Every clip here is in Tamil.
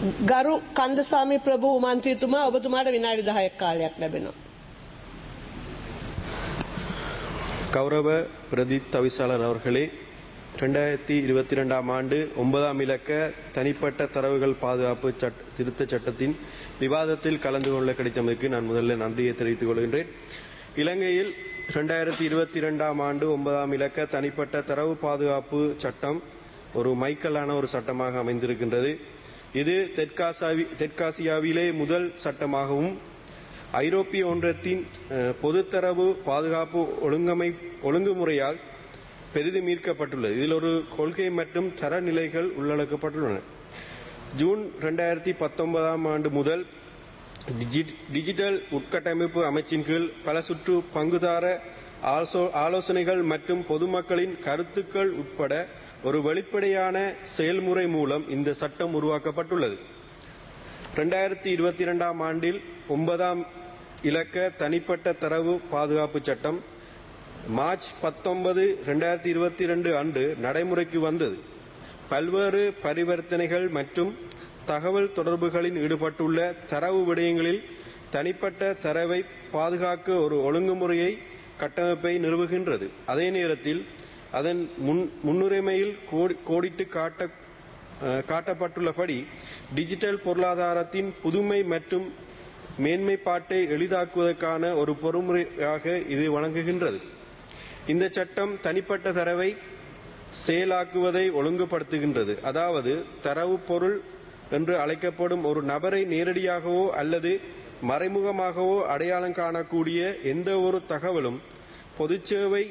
ගරු කන්දසාමි ප්‍රභූ මන්ත්‍රීතුමා ඔබතුමාට විනාඩි 10ක් කාලයක් ලැබෙනවා. கௌரவ பிரதி தவிசாளர் அவர்களே, 2022ஆம் ஆண்டு 9ஆம் இலக்க தனிப்பட்ட தரவுகள் பாதுகாப்பு திருத்த சட்டத்தின் விவாதத்தில் கலந்து கொள்ள கிடைத்தமைக்கு நான் முதல்ல நன்றியை தெரிவித்துக் கொள்கின்றேன். இலங்கையில் 2022ஆம் ஆண்டு 9ஆம் இலக்க தனிப்பட்ட தரவு பாதுகாப்பு சட்டம் ஒரு மைக்கலான ஒரு சட்டமாக அமைந்திருக்கின்றது. இது தெற்காசியாவிலே முதல் சட்டமாகவும் ஐரோப்பிய ஒன்றியத்தின் பொதுத்தரவு பாதுகாப்பு ஒழுங்குமுறையால் பெரிதும் ஈர்க்கப்பட்டுள்ளது. இதில் ஒரு கொள்கை மற்றும் தரநிலைகள் உள்ளடக்கப்பட்டுள்ளன. ஜூன் 2019ஆம் ஆண்டு முதல் டிஜிட்டல் உட்கட்டமைப்பு அமைச்சின் கீழ் பல சுற்று பங்குதார ஆலோசனைகள் மற்றும் பொதுமக்களின் கருத்துக்கள் உட்பட ஒரு வெளிப்படையான செயல்முறை மூலம் இந்த சட்டம் உருவாக்கப்பட்டுள்ளது. 2022ஆம் ஆண்டில் 9ஆம் இலக்க தனிப்பட்ட தரவு பாதுகாப்பு சட்டம் மார்ச் 19, 2022 அன்று நடைமுறைக்கு வந்தது. பல்வேறு பரிவர்த்தனைகள் மற்றும் தகவல் தொடர்புகளில் ஈடுபட்டுள்ள தரவு விடயங்களில் தனிப்பட்ட தரவை பாதுகாக்க ஒரு ஒழுங்குமுறையை கட்டமைப்பை நிறுவுகின்றது. அதே நேரத்தில் அதன் முன்னுரிமையில் கோடிட்டு காட்டப்பட்டுள்ளபடி டிஜிட்டல் பொருளாதாரத்தின் புதுமை மற்றும் மேன்மைப்பாட்டை எளிதாக்குவதற்கான ஒரு பொறுமுறையாக இது வழங்குகின்றது. இந்த சட்டம் தனிப்பட்ட தரவை செயலாக்குவதை ஒழுங்குபடுத்துகின்றது. அதாவது தரவு பொருள் என்று அழைக்கப்படும் ஒரு நபரை நேரடியாகவோ அல்லது மறைமுகமாகவோ அடையாளம் காணக்கூடிய எந்த ஒரு தகவலும் பொதுச்சேவை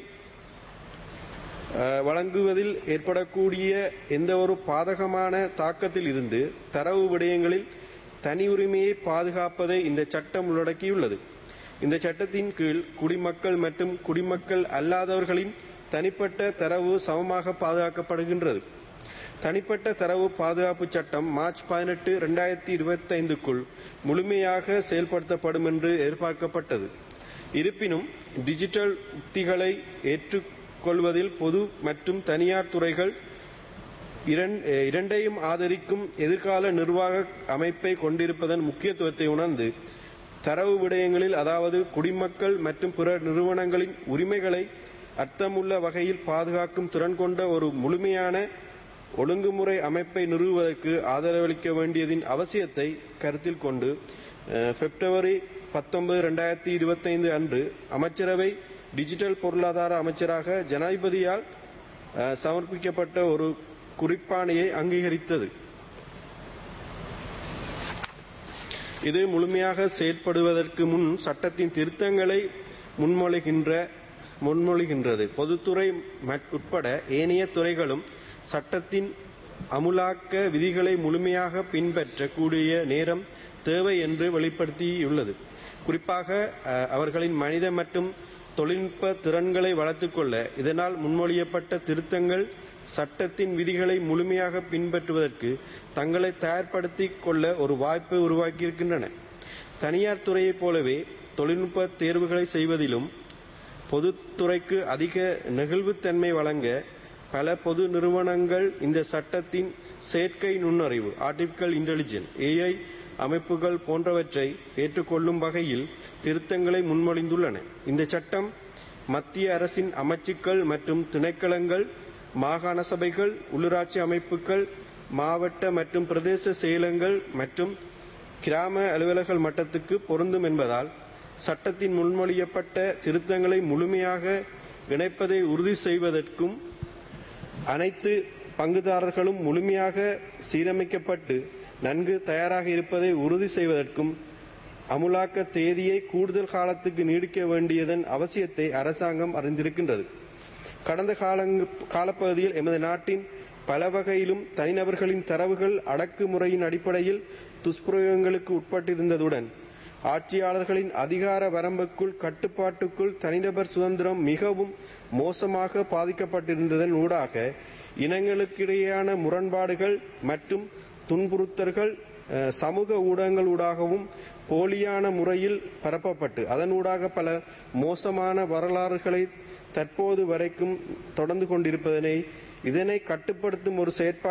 வழங்குவதில் ஏற்படக்கூடிய எந்த ஒரு பாதகமான தாக்கத்தில் இருந்து தரவு விடயங்களில் தனி உரிமையை பாதுகாப்பதை இந்த சட்டம் உள்ளடக்கியுள்ளது. இந்த சட்டத்தின் கீழ் குடிமக்கள் மற்றும் குடிமக்கள் அல்லாதவர்களின் தனிப்பட்ட தரவு சமமாக பாதுகாக்கப்படுகின்றது. தனிப்பட்ட தரவு பாதுகாப்பு சட்டம் மார்ச் 18, 2025க்குள் முழுமையாக செயல்படுத்தப்படும் என்று எதிர்பார்க்கப்பட்டது. இருப்பினும் டிஜிட்டல் உத்திகளை ஏற்றுக்கொள்வதில் பொது மற்றும் தனியார் துறைகள் இரண்டையும் ஆதரிக்கும் எதிர்கால நிர்வாக அமைப்பை கொண்டிருப்பதன் முக்கியத்துவத்தை உணர்ந்து தரவு விடயங்களில் அதாவது குடிமக்கள் மற்றும் பிற நிறுவனங்களின் உரிமைகளை அர்த்தமுள்ள வகையில் பாதுகாக்கும் திறன் கொண்ட ஒரு முழுமையான ஒழுங்குமுறை அமைப்பை நிறுவுவதற்கு ஆதரவளிக்க வேண்டியதின் அவசியத்தை கருத்தில் கொண்டு பிப்ரவரி 19, 2025 அன்று அமைச்சரவை டிஜிட்டல் பொருளாதார அமைச்சராக ஜனாதிபதியால் சமர்ப்பிக்கப்பட்ட ஒரு குறிப்பாணையை அங்கீகரித்தது. இது முழுமையாக செயற்படுவதற்கு முன் சட்டத்தின் திருத்தங்களை முன்மொழிகின்றது. பொதுத்துறை உட்பட ஏனைய துறைகளும் சட்டத்தின் அமுலாக்க விதிகளை முழுமையாக பின்பற்றக்கூடிய நேரம் தேவை என்று வெளிப்படுத்தியுள்ளது. குறிப்பாக அவர்களின் மனித மற்றும் தொழில்நுட்ப திறன்களை வளர்த்துக் கொள்ள இதனால் முன்மொழியப்பட்ட திருத்தங்கள் சட்டத்தின் விதிகளை முழுமையாக பின்பற்றுவதற்கு தங்களை தயார்படுத்திக் கொள்ள ஒரு வாய்ப்பை உருவாக்கியிருக்கின்றன. தனியார் துறையைப் போலவே தொழில்நுட்ப தேர்வுகளை செய்வதிலும் பொதுத்துறைக்கு அதிக நெகிழ்வுத்தன்மை வழங்க பல பொது நிறுவனங்கள் இந்த சட்டத்தின் செயற்கை நுண்ணறிவு ஆர்டிபிஷியல் இன்டெலிஜென்ஸ் AI அமைப்புகள் போன்றவற்றை ஏற்றுக்கொள்ளும் வகையில் திருத்தங்களை முன்மொழிந்துள்ளன. இந்த சட்டம் மத்திய அரசின் அமைச்சுக்கள் மற்றும் திணைக்களங்கள், மாகாண சபைகள், உள்ளூராட்சி அமைப்புகள், மாவட்ட மற்றும் பிரதேச செயலகங்கள் மற்றும் கிராம அலுவலர்கள் மட்டத்துக்கு பொருந்தும் என்பதால் சட்டத்தின் முன்மொழியப்பட்ட திருத்தங்களை முழுமையாக இணைப்பதை உறுதி செய்வதற்கும் அனைத்து பங்குதாரர்களும் முழுமையாக சீரமைக்கப்பட்டு நன்கு தயாராக இருப்பதை உறுதி செய்வதற்கும் அமுலாக்க தேதியை கூடுதல் காலத்துக்கு நீடிக்க வேண்டியதன் அவசியத்தை அரசாங்கம் அறிந்திருக்கின்றது. கடந்த காலப்பகுதியில் எமது நாட்டின் பல வகையிலும் தனிநபர்களின் தரவுகள் அடக்குமுறையின் அடிப்படையில் துஷ்பிரயோகங்களுக்கு உட்பட்டிருந்ததுடன் ஆட்சியாளர்களின் அதிகார வரம்புக்குள் கட்டுப்பாட்டுக்குள் தனிநபர் சுதந்திரம் மிகவும் மோசமாக பாதிக்கப்பட்டிருந்ததன் ஊடாக இனங்களுக்கிடையேயான முரண்பாடுகள் மற்றும் துன்புறுத்தல்கள் சமூக ஊடகங்களூடாகவும் போலியான முறையில் பரப்பப்பட்டு அதனூடாக பல மோசமான வரலாறுகளை தற்போது வரைக்கும் தொடர்ந்து கொண்டிருப்பதனை இதனை கட்டுப்படுத்தும் ஒரு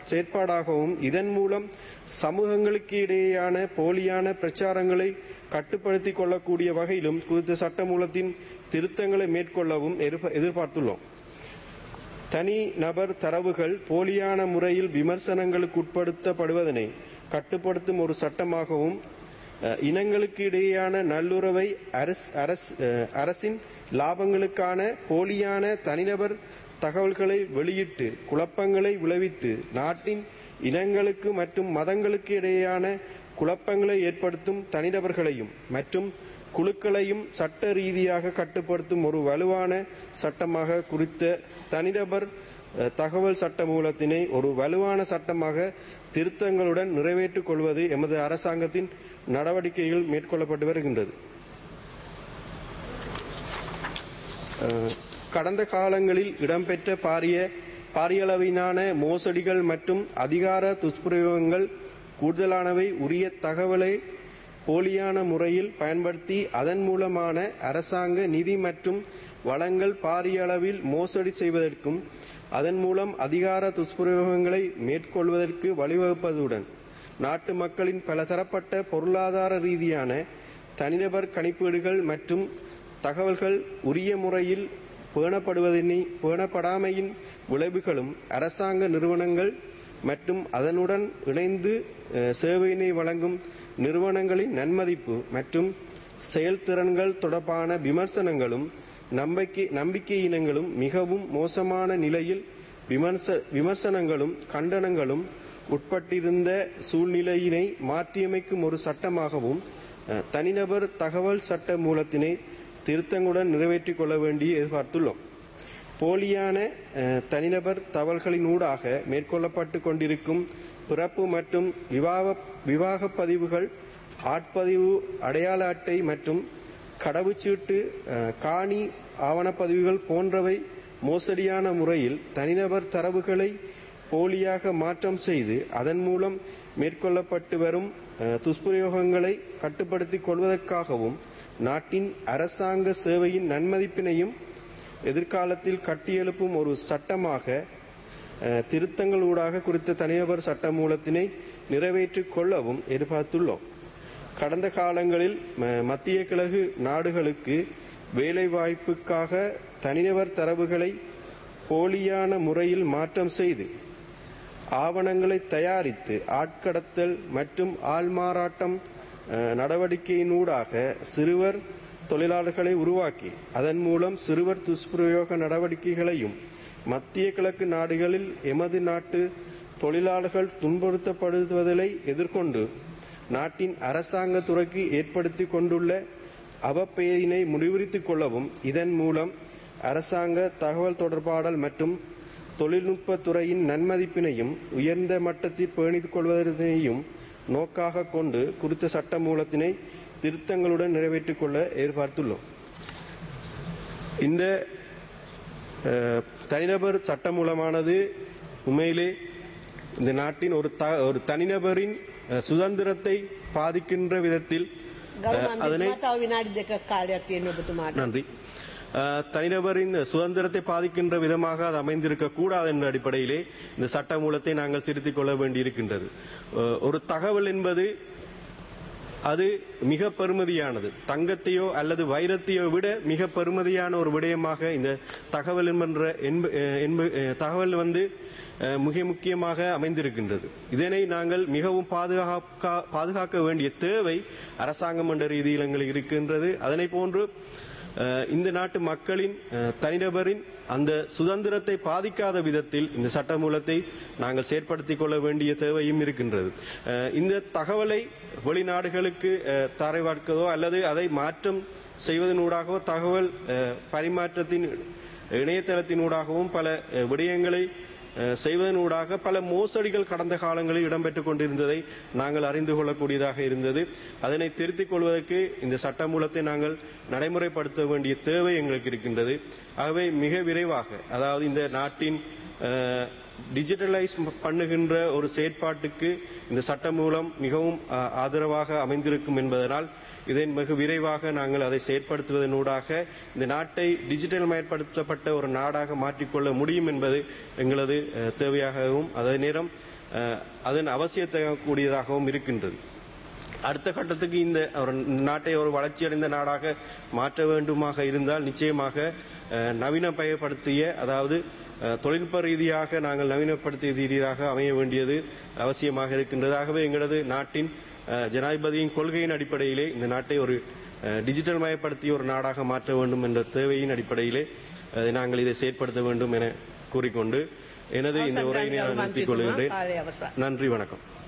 செயற்பாடாகவும் இதன் மூலம் சமூகங்களுக்கு இடையேயான போலியான பிரச்சாரங்களை கட்டுப்படுத்திக் கொள்ளக்கூடிய வகையிலும் குறித்த சட்டமூலத்தின் திருத்தங்களை மேற்கொள்ளவும் எதிர்பார்த்துள்ளோம். தனி நபர் தரவுகள் போலியான முறையில் விமர்சனங்களுக்கு உட்படுத்தப்படுவதனை கட்டுப்படுத்தும் ஒரு சட்டமாகவும் இனங்களுக்கு இடையேயான நல்லுறவை அரசின் லாபங்களுக்கான போலியான தனிநபர் தகவல்களை வெளியிட்டு குழப்பங்களை விளைவித்து நாட்டின் இனங்களுக்கு மற்றும் மதங்களுக்கு இடையேயான குழப்பங்களை ஏற்படுத்தும் தனிநபர்களையும் மற்றும் குழுக்களையும் சட்ட ரீதியாக கட்டுப்படுத்தும் ஒரு வலுவான சட்டமாக குறித்த தனிநபர் தகவல் சட்ட மூலத்தினை ஒரு வலுவான சட்டமாக திருத்தங்களுடன் நிறைவேற்றிக் கொள்வது எமது அரசாங்கத்தின் நடவடிக்கைகள் மேற்கொள்ளப்பட்டு வருகின்றது. கடந்த காலங்களில் இடம்பெற்ற பாரியளவிலான மோசடிகள் மற்றும் அதிகார துஷ்பிரயோகங்கள் கூடுதலானவை உரிய தகவலை போலியான முறையில் பயன்படுத்தி அதன் மூலமான அரசாங்க நிதி மற்றும் வளங்கள் பாரிய அளவில் மோசடி செய்வதற்கும் அதன் மூலம் அதிகார துஷ்பிரயோகங்களை மேற்கொள்வதற்கு வழிவகுப்பதுடன் நாட்டு மக்களின் பலதரப்பட்ட பொருளாதார ரீதியான தனிநபர் கணிப்பீடுகள் மற்றும் தகவல்கள் உரிய முறையில் பேணப்படாமையின் விளைவுகளும் அரசாங்க நிறுவனங்கள் மற்றும் அதனுடன் இணைந்து சேவையினை வழங்கும் நிறுவனங்களின் நன்மதிப்பு மற்றும் செயல்திறன்கள் தொடர்பான விமர்சனங்களும் நம்பிக்கையினங்களும் மிகவும் மோசமான நிலையில் விமர்சனங்களும் கண்டனங்களும் உட்பட்டிருந்த சூழ்நிலையினை மாற்றியமைக்கும் ஒரு சட்டமாகவும் தனிநபர் தகவல் சட்ட மூலத்தினை திருத்தங்களுடன் நிறைவேற்றிக் கொள்ள வேண்டி எதிர்பார்த்துள்ளோம். போலியான தனிநபர் தகவல்களினூடாக மேற்கொள்ளப்பட்டு கொண்டிருக்கும் பிறப்பு மற்றும் விவாக பதிவுகள், ஆட்பதிவு, அடையாள அட்டை மற்றும் கடவுச்சீட்டு, காணி ஆவணப்பதிவுகள் போன்றவை மோசடியான முறையில் தனிநபர் தரவுகளை போலியாக மாற்றம் செய்து அதன் மூலம் மேற்கொள்ளப்பட்டு வரும் துஷ்பிரயோகங்களை கட்டுப்படுத்திக் கொள்வதற்காகவும் நாட்டின் அரசாங்க சேவையின் நன்மதிப்பினையும் எதிர்காலத்தில் கட்டியெழுப்பும் ஒரு சட்டமாக திருத்தங்களூடாக குறித்த தனிநபர் சட்ட மூலத்தினை நிறைவேற்றிக் கொள்ளவும் எதிர்பார்த்துள்ளோம். கடந்த காலங்களில் மத்திய கிழக்கு நாடுகளுக்கு வேலைவாய்ப்புக்காக தனிநபர் தரவுகளை போலியான முறையில் மாற்றம் செய்து ஆவணங்களை தயாரித்து ஆட்கடத்தல் மற்றும் ஆள்மாறாட்டம் நடவடிக்கையினூடாக சிறுவர் தொழிலாளர்களை உருவாக்கி அதன் மூலம் சிறுவர் துஷ்பிரயோக நடவடிக்கைகளையும் மத்திய கிழக்கு நாடுகளில் எமது நாட்டு தொழிலாளர்கள் துன்புறுத்தப்படுவதை எதிர்கொண்டு நாட்டின் அரசாங்க துறைக்கு ஏற்படுத்தி கொண்டுள்ள அவப்பெயரினை முடிவுறுத்திக் கொள்ளவும் இதன் மூலம் அரசாங்க தகவல் தொடர்பாடல் மற்றும் தொழில்நுட்பத்துறையின் நன்மதிப்பினையும் உயர்ந்த மட்டத்தில் பேணிக் கொள்வதனையும் நோக்காக கொண்டு குறித்த சட்ட மூலத்தினை திருத்தங்களுடன் நிறைவேற்றிக் கொள்ள எதிர்பார்த்துள்ளோம். இந்த தனிநபர் சட்ட மூலமானது உண்மையிலே இந்த நாட்டின் ஒரு தனிநபரின் சுதந்திரத்தை பாதிக்கின்ற விதத்தில் நன்றி தனிநபரின் சுதந்திரத்தை பாதிக்கின்ற விதமாக அது அமைந்திருக்க கூடாது என்ற அடிப்படையிலே இந்த சட்ட மூலத்தை நாங்கள் திருத்திக் கொள்ள வேண்டியிருக்கின்றது. ஒரு தகவல் என்பது அது மிக பெறுமதியானது. தங்கத்தையோ அல்லது வைரத்தையோ விட மிக பெறுமதியான ஒரு விடயமாக இந்த தகவல் தகவல் மிக முக்கியமாக அமைந்திருக்கின்றது. இதனை நாங்கள் மிகவும் பாதுகாக்க வேண்டிய தேவை அரசாங்கம் என்ற ரீதியில் எங்களுக்கு இருக்கின்றது. அதனை போன்று இந்த நாட்டு மக்களின் தனிநபரின் அந்த சுதந்திரத்தை பாதிக்காத விதத்தில் இந்த சட்ட மூலத்தை நாங்கள் செயற்படுத்திக் கொள்ள வேண்டிய தேவையும் இருக்கின்றது. இந்த தகவலை வெளிநாடுகளுக்கு தாரைவார்க்கதோ அல்லது அதை மாற்றம் செய்வதனூடாகவோ தகவல் பரிமாற்றத்தின் இணையதளத்தினூடாகவும் பல விடயங்களை செய்வதனூடாக பல மோசடிகள் கடந்த காலங்களில் இடம்பெற்றுக் கொண்டிருந்ததை நாங்கள் அறிந்து கொள்ளக்கூடியதாக இருந்தது. அதனை திருத்திக் கொள்வதற்கு இந்த சட்ட மூலத்தை நாங்கள் நடைமுறைப்படுத்த வேண்டிய தேவை எங்களுக்கு இருக்கின்றது. ஆகவே மிக விரைவாக, அதாவது இந்த நாட்டின் டிஜிட்டலைஸ் பண்ணுகின்ற ஒரு செயற்பாட்டுக்கு இந்த சட்டம் மூலம் மிகவும் ஆதரவாக அமைந்திருக்கும் என்பதனால் இதை மிக விரைவாக நாங்கள் அதை செயற்படுத்துவதனூடாக இந்த நாட்டை டிஜிட்டல் மயப்படுத்தப்பட்ட ஒரு நாடாக மாற்றிக்கொள்ள முடியும் என்பது எங்களது தேவையாகவும் அதே நேரம் அதன் அவசியத்தை கூடியதாகவும் இருக்கின்றது. அடுத்த கட்டத்துக்கு இந்த ஒரு நாட்டை ஒரு வளர்ச்சியடைந்த நாடாக மாற்ற வேண்டுமாக இருந்தால் நிச்சயமாக நவீனமயப்படுத்திய, அதாவது தொழில்நுட்ப ரீதியாக நாங்கள் நவீனப்படுத்திய ரீதியாக அமைய வேண்டியது அவசியமாக இருக்கின்றது. ஆகவே எங்களது நாட்டின் ஜனாதிபதியின் கொள்கையின் அடிப்படையிலே இந்த நாட்டை ஒரு டிஜிட்டல் மயப்படுத்திய ஒரு நாடாக மாற்ற வேண்டும் என்ற தேவையின் அடிப்படையிலே நாங்கள் இதை செயற்படுத்த வேண்டும் என கூறிக்கொண்டு எனது இந்த உரையினை நான் நிறுத்திக் கொள்கின்றேன். நன்றி, வணக்கம்.